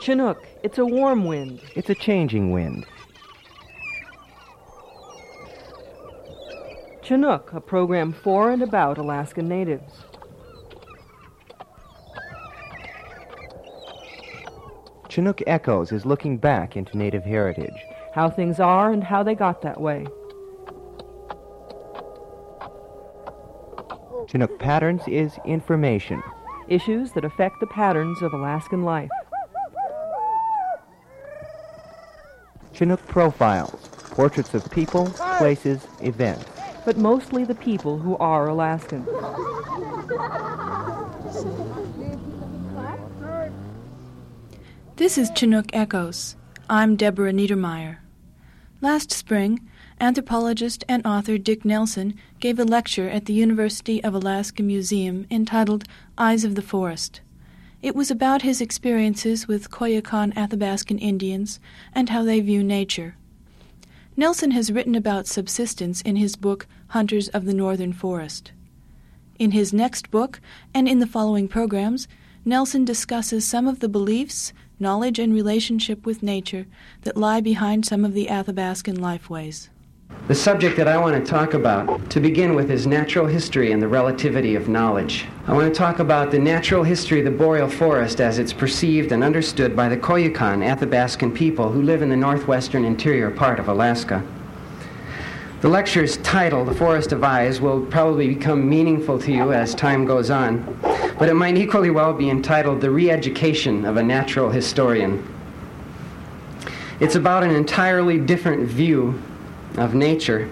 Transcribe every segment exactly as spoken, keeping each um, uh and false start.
Chinook, it's a warm wind. It's a changing wind. Chinook, a program for and about Alaskan natives. Chinook Echoes is looking back into Native heritage. How things are and how they got that way. Chinook Patterns is information. Issues that affect the patterns of Alaskan life. Chinook Profiles, portraits of people, places, events. But mostly the people who are Alaskan. This is Chinook Echoes. I'm Deborah Niedermeyer. Last spring, anthropologist and author Dick Nelson gave a lecture at the University of Alaska Museum entitled Eyes of the Forest. It was about his experiences with Koyukon Athabaskan Indians and how they view nature. Nelson has written about subsistence in his book Hunters of the Northern Forest. In his next book, and in the following programs, Nelson discusses some of the beliefs, knowledge, and relationship with nature that lie behind some of the Athabaskan lifeways. The subject that I want to talk about, to begin with, is natural history and the relativity of knowledge. I want to talk about the natural history of the boreal forest as it's perceived and understood by the Koyukon Athabaskan people who live in the northwestern interior part of Alaska. The lecture's title, The Forest of Eyes, will probably become meaningful to you as time goes on, but it might equally well be entitled The Re-Education of a Natural Historian. It's about an entirely different view of nature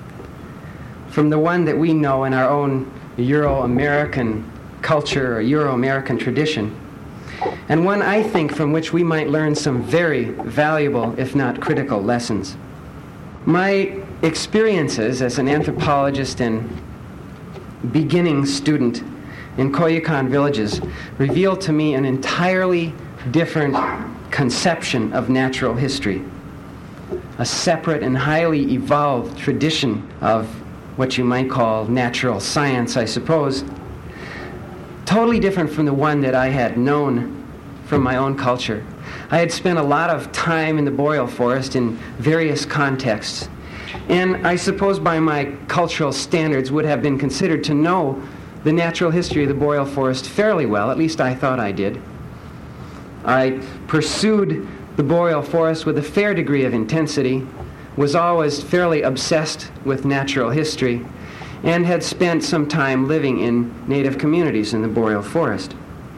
from the one that we know in our own Euro-American culture or Euro-American tradition, and one, I think, from which we might learn some very valuable, if not critical, lessons. My experiences as an anthropologist and beginning student in Koyukon villages revealed to me an entirely different conception of natural history, a separate and highly evolved tradition of what you might call natural science, I suppose, totally different from the one that I had known from my own culture. I had spent a lot of time in the boreal forest in various contexts, and I suppose by my cultural standards would have been considered to know the natural history of the boreal forest fairly well. At least I thought I did. I pursued the boreal forest with a fair degree of intensity, was always fairly obsessed with natural history, and had spent some time living in native communities in the boreal forest.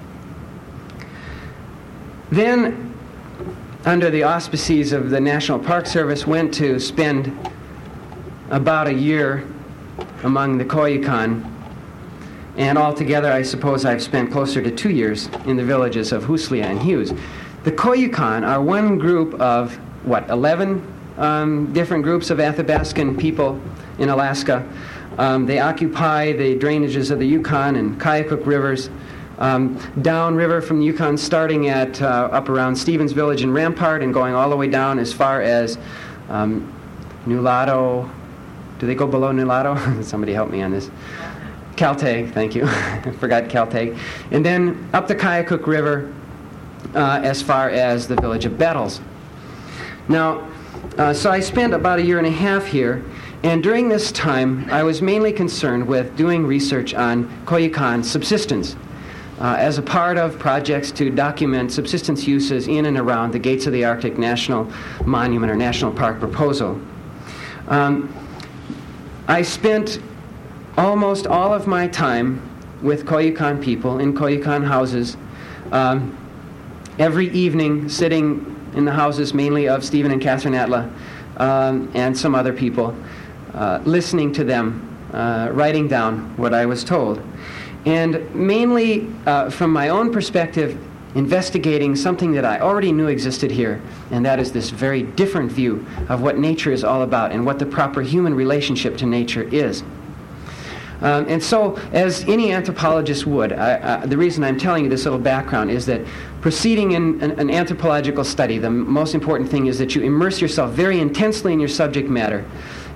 Then, under the auspices of the National Park Service, went to spend about a year among the Koyukon, and altogether I suppose I've spent closer to two years in the villages of Huslia and Hughes. The Koyukon are one group of, what, eleven um, different groups of Athabaskan people in Alaska. Um, they occupy the drainages of the Yukon and Kayakuk rivers, um, downriver from the Yukon, starting at uh, up around Stevens Village and Rampart and going all the way down as far as um, Nulato. Do they go below Nulato? Somebody help me on this. Caltag, thank you. I forgot Caltag. And then up the Kayakuk River uh, as far as the village of Bettles. Now, uh, so I spent about a year and a half here, and during this time I was mainly concerned with doing research on Koyukon subsistence uh, as a part of projects to document subsistence uses in and around the Gates of the Arctic National Monument or National Park proposal. Um, I spent almost all of my time with Koyukon people in Koyukon houses, um, every evening sitting in the houses mainly of Stephen and Catherine Atla um, and some other people, uh, listening to them, uh, writing down what I was told. And mainly uh, from my own perspective, investigating something that I already knew existed here, and that is this very different view of what nature is all about and what the proper human relationship to nature is. Um, and so, as any anthropologist would, I, I, the reason I'm telling you this little background is that proceeding in an, an anthropological study, the most important thing is that you immerse yourself very intensely in your subject matter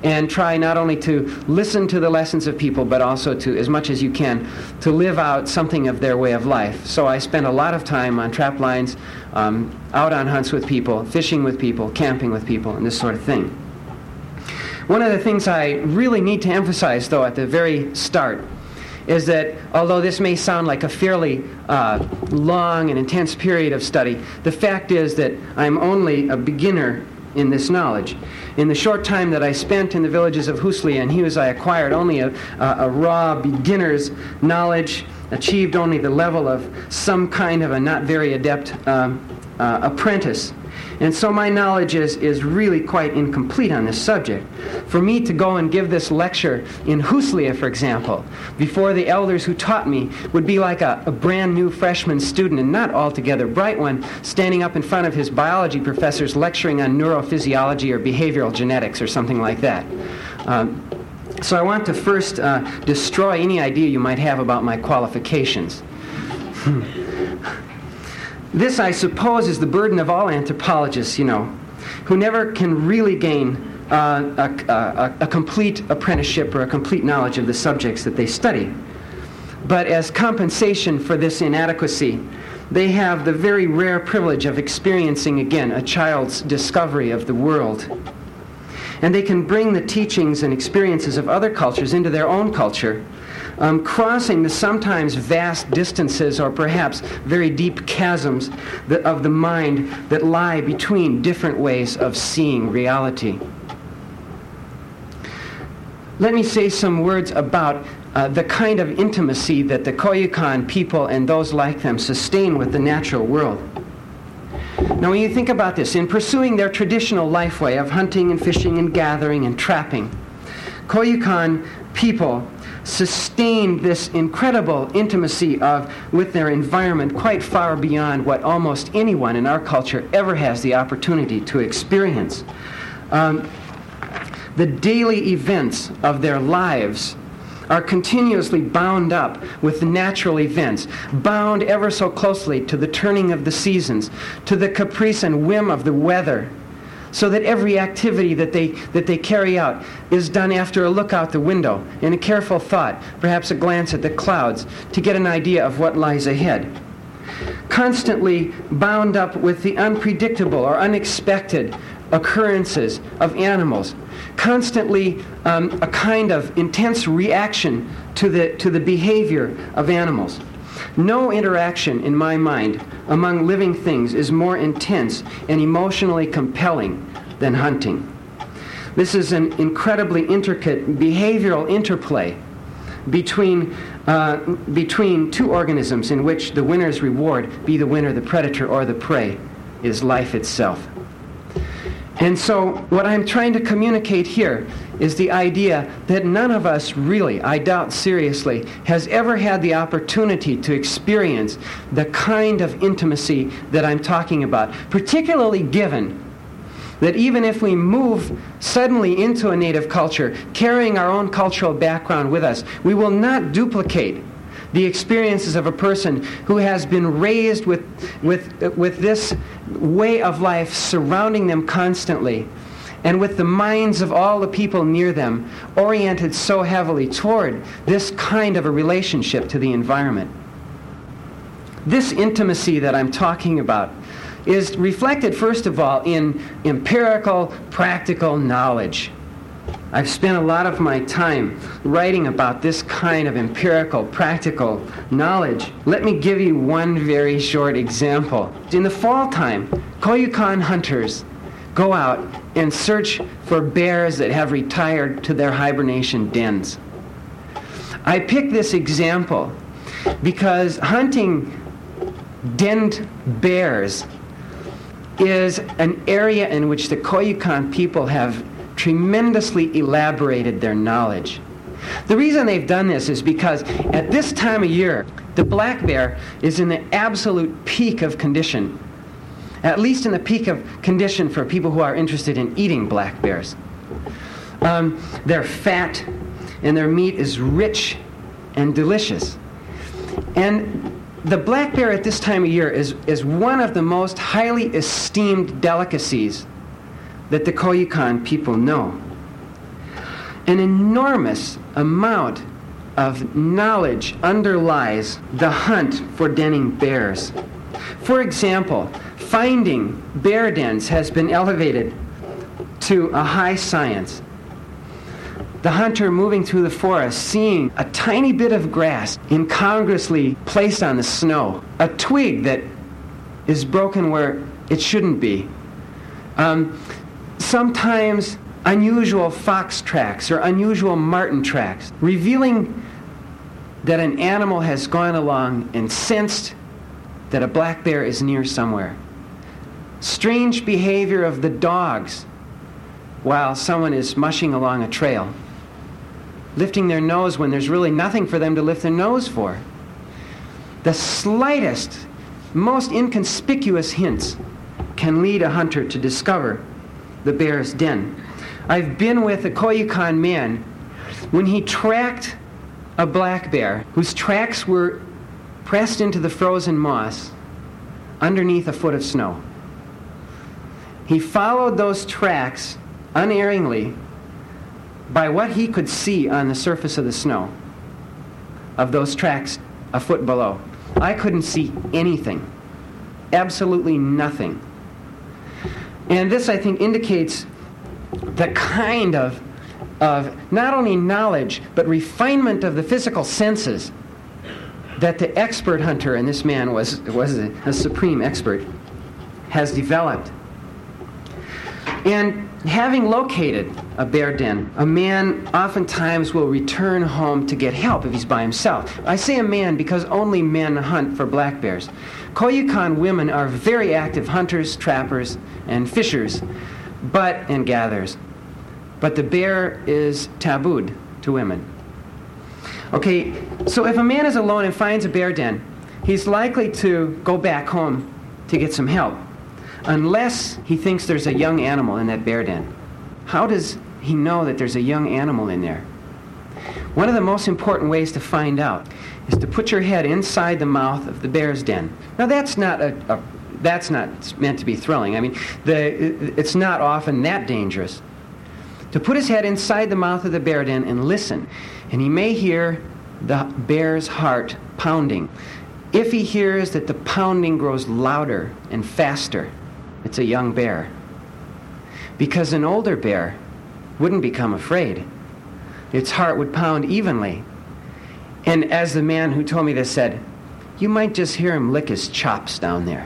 and try not only to listen to the lessons of people, but also to, as much as you can, to live out something of their way of life. So I spent a lot of time on trap lines, um, out on hunts with people, fishing with people, camping with people, and this sort of thing. One of the things I really need to emphasize, though, at the very start, is that although this may sound like a fairly uh, long and intense period of study, the fact is that I'm only a beginner in this knowledge. In the short time that I spent in the villages of Huslia and Hughes, I acquired only a, a, a raw beginner's knowledge, achieved only the level of some kind of a not very adept um, uh, apprentice. And so my knowledge is, is really quite incomplete on this subject. For me to go and give this lecture in Huslia, for example, before the elders who taught me, would be like a, a brand new freshman student, and not altogether bright one, standing up in front of his biology professors lecturing on neurophysiology or behavioral genetics or something like that. Um, so I want to first uh, destroy any idea you might have about my qualifications. This, I suppose, is the burden of all anthropologists, you know, who never can really gain uh, a, a, a complete apprenticeship or a complete knowledge of the subjects that they study. But as compensation for this inadequacy, they have the very rare privilege of experiencing again a child's discovery of the world. And they can bring the teachings and experiences of other cultures into their own culture, Um, crossing the sometimes vast distances or perhaps very deep chasms that, of the mind that lie between different ways of seeing reality. Let me say some words about uh, the kind of intimacy that the Koyukon people and those like them sustain with the natural world. Now, when you think about this, in pursuing their traditional life way of hunting and fishing and gathering and trapping, Koyukon people sustained this incredible intimacy of with their environment quite far beyond what almost anyone in our culture ever has the opportunity to experience. Um, the daily events of their lives are continuously bound up with the natural events, bound ever so closely to the turning of the seasons, to the caprice and whim of the weather, so that every activity that they that they carry out is done after a look out the window, in a careful thought, perhaps a glance at the clouds, to get an idea of what lies ahead. Constantly bound up with the unpredictable or unexpected occurrences of animals. Constantly um, a kind of intense reaction to the to the behavior of animals. No interaction, in my mind, among living things is more intense and emotionally compelling than hunting. This is an incredibly intricate behavioral interplay between, uh, between two organisms in which the winner's reward, be the winner the predator or the prey, is life itself. And so what I'm trying to communicate here is the idea that none of us really, I doubt seriously, has ever had the opportunity to experience the kind of intimacy that I'm talking about, particularly given that even if we move suddenly into a native culture, carrying our own cultural background with us, we will not duplicate the experiences of a person who has been raised with, with, with this way of life surrounding them constantly, and with the minds of all the people near them oriented so heavily toward this kind of a relationship to the environment. This intimacy that I'm talking about is reflected, first of all, in empirical, practical knowledge. I've spent a lot of my time writing about this kind of empirical, practical knowledge. Let me give you one very short example. In the fall time, Koyukon hunters go out and search for bears that have retired to their hibernation dens. I pick this example because hunting denned bears is an area in which the Koyukon people have tremendously elaborated their knowledge. The reason they've done this is because at this time of year, the black bear is in the absolute peak of condition, at least in the peak of condition for people who are interested in eating black bears. Um, they're fat, and their meat is rich and delicious. And the black bear at this time of year is, is one of the most highly esteemed delicacies that the Koyukon people know. An enormous amount of knowledge underlies the hunt for denning bears. For example, finding bear dens has been elevated to a high science. The hunter moving through the forest, seeing a tiny bit of grass incongruously placed on the snow, a twig that is broken where it shouldn't be, um, sometimes unusual fox tracks or unusual marten tracks, revealing that an animal has gone along and sensed that a black bear is near somewhere. Strange behavior of the dogs while someone is mushing along a trail, lifting their nose when there's really nothing for them to lift their nose for. The slightest, most inconspicuous hints can lead a hunter to discover the bear's den. I've been with a Koyukon man when he tracked a black bear whose tracks were pressed into the frozen moss underneath a foot of snow. He followed those tracks unerringly by what he could see on the surface of the snow of those tracks a foot below. I couldn't see anything, absolutely nothing. And this, I think, indicates the kind of, of not only knowledge, but refinement of the physical senses that the expert hunter, and this man was, was a, a supreme expert, has developed. And having located a bear den, a man oftentimes will return home to get help if he's by himself. I say a man because only men hunt for black bears. Koyukon women are very active hunters, trappers, and fishers, but and gatherers. But the bear is tabooed to women. Okay, so if a man is alone and finds a bear den, he's likely to go back home to get some help, unless he thinks there's a young animal in that bear den. How does he know that there's a young animal in there? One of the most important ways to find out is to put your head inside the mouth of the bear's den. Now that's not a, a that's not meant to be thrilling. I mean, the, it's not often that dangerous. To put his head inside the mouth of the bear den and listen, and he may hear the bear's heart pounding. If he hears that the pounding grows louder and faster, it's a young bear. Because an older bear wouldn't become afraid. Its heart would pound evenly. And as the man who told me this said, you might just hear him lick his chops down there.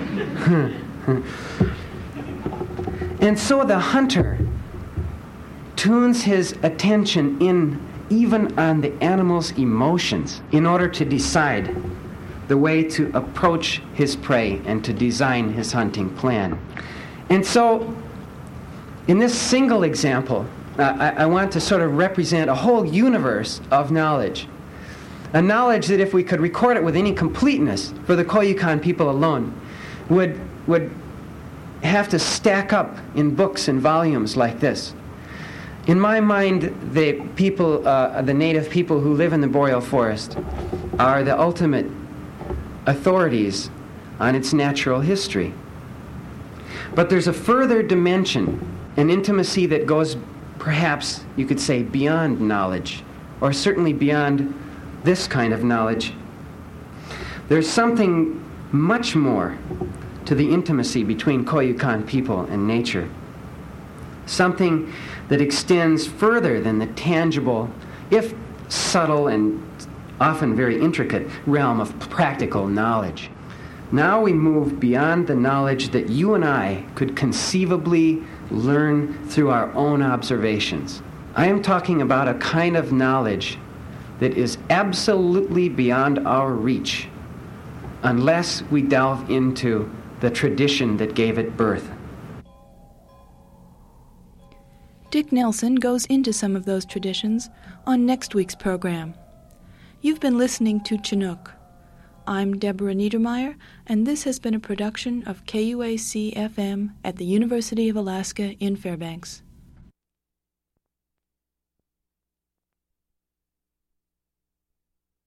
And so the hunter tunes his attention in even on the animal's emotions in order to decide the way to approach his prey and to design his hunting plan. And so, in this single example, uh, I, I want to sort of represent a whole universe of knowledge. A knowledge that if we could record it with any completeness for the Koyukon people alone, would, would have to stack up in books and volumes like this. In my mind, the people, uh, the native people who live in the boreal forest are the ultimate authorities on its natural history. But there's a further dimension, an intimacy that goes, perhaps you could say, beyond knowledge, or certainly beyond this kind of knowledge. There's something much more to the intimacy between Koyukon people and nature. Something that extends further than the tangible, if subtle and often very intricate, realm of practical knowledge. Now we move beyond the knowledge that you and I could conceivably learn through our own observations. I am talking about a kind of knowledge that is absolutely beyond our reach unless we delve into the tradition that gave it birth. Dick Nelson goes into some of those traditions on next week's program. You've been listening to Chinook. I'm Deborah Niedermeyer, and this has been a production of K U A C F M at the University of Alaska in Fairbanks.